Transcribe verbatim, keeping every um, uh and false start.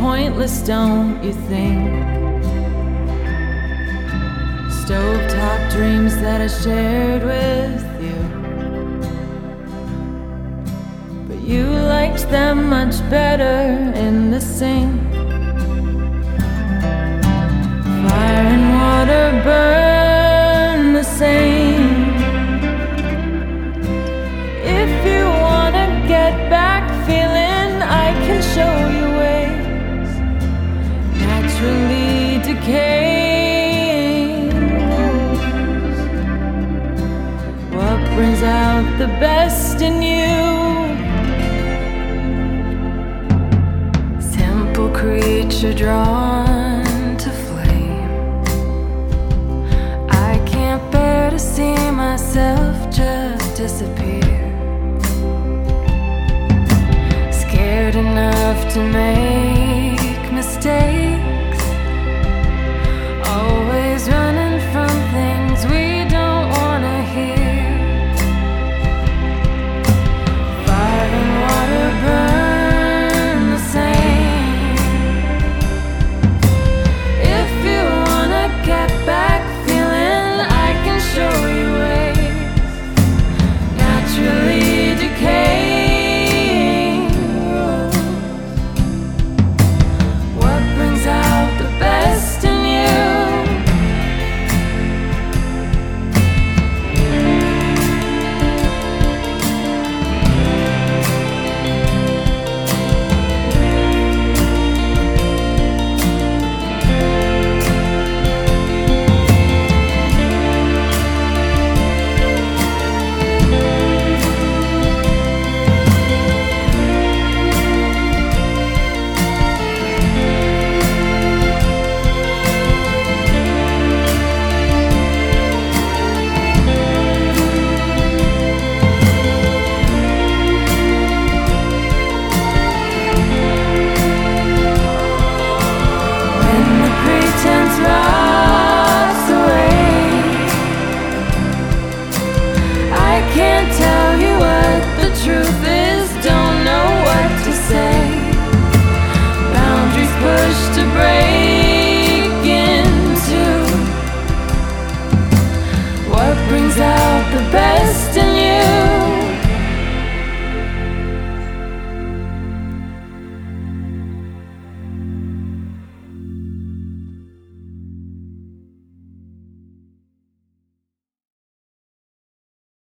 pointless, don't you think? Stovetop dreams that I shared with you, but you liked them much better in the sink. Fire and water burn the same. If you wanna get back feeling, I can show you ways naturally decaying. What brings out the best in you? Simple creature drawn to flame. I can't bear to see myself just disappear. Scared enough to make mistakes.